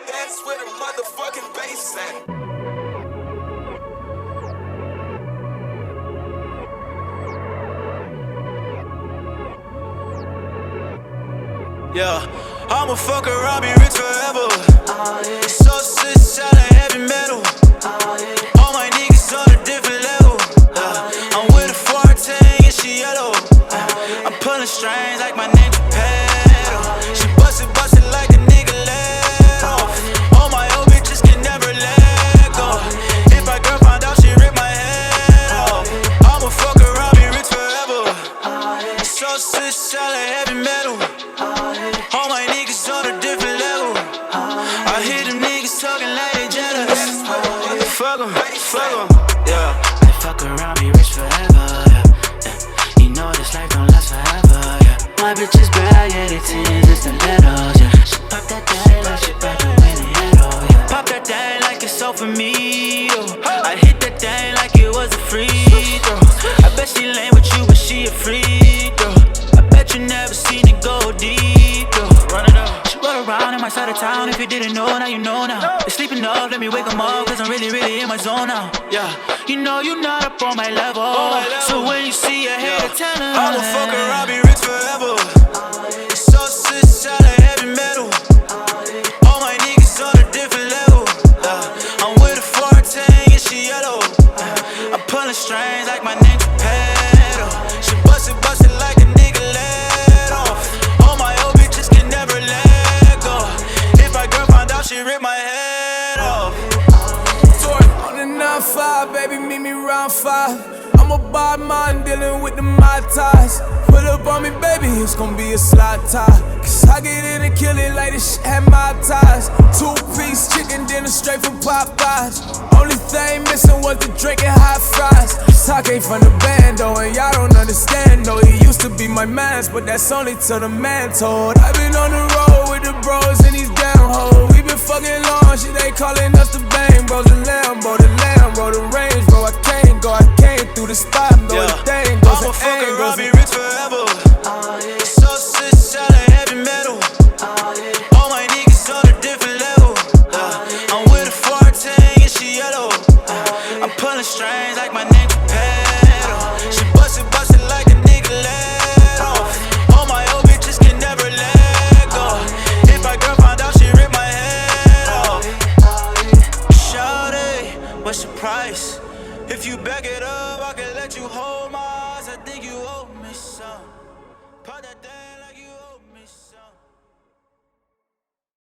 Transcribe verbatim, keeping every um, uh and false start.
That's where the motherfucking bass at. Yeah, I'ma fuck around, be rich forever. Oh, yeah. So suicide and heavy metal. Oh, yeah. All my niggas on a different level. Uh, oh, yeah. I'm with a fourteen and she yellow. Uh, oh, yeah. I'm pulling strings like my ninja pedal. Oh, yeah. She bustin', bustin' like a nigga let off. Oh, yeah. All my old bitches can never let go. Oh, yeah. If my girl found out, she rip my head off. Oh, yeah. I'ma fuck around, be rich forever. Oh, yeah. So suicide and heavy metal. All my niggas on a different level. I hear them niggas talking like they jealous. Fuck em, fuck em, yeah. I fuck around, be rich forever, yeah, yeah. You know this life don't last forever, yeah. My bitch is bad, yeah, they tens, it's the letters, yeah. She pop that thing like she about to win the head, oh, yeah. Pop that thing like it's all for me, oh. I hit that thing like it was a free throw. I bet she lame with you, but she a freak, though. I bet you never seen it go deep, though. Run it up. She run around in my side of town. If you didn't know, now you know now. They're sleeping up, let me wake them up, cause I'm really, really in my zone now. Yeah, you know you're not up on my level, on my level. So when you see a hater, yeah. Tell her I'ma fuck around, be rich forever. So suicide and heavy metal. All my niggas on a different level. uh, I'm with a fourteen and she yellow. uh, I'm pulling strings like my ninja pedal. She bustin', bustin' like a nigga let off. All my old bitches can never let go. If my girl found out, she rip my head off. On the nine five, baby, meet me round five. I'm a bad man dealing with the my ties. Pull up on me, baby, it's gon' be a slide tie. Cause I get in and kill it like this shit had my ties. Two piece chicken dinner straight from Popeyes. Only thing missing was the drink and hot fries. I came from the band though, and y'all don't understand though. He used to be my mans, but that's only till the man told. I've been on the road with the bros and these damn hoes. We been fucking long, shit they calling us the bang bros. The Lambo, the Lambo, the range, bro. I can't go, I came through the spot, no, yeah. The thing goes I'ma and fuck aim around, goes be rich forever. Oh, yeah. So suicide and heavy metal. Oh, yeah. All my niggas on a different level. uh, I'm with a fourteen and she yellow. uh, I'm pulling strings like my ninja pedal. She bustin', bustin' like a nigga let off. All my old bitches can never let go. If my girl found out, she rip my head off. Shawty, what's the price? If you back it up, I can let you hold my eyes. I think you owe me some. Put that thing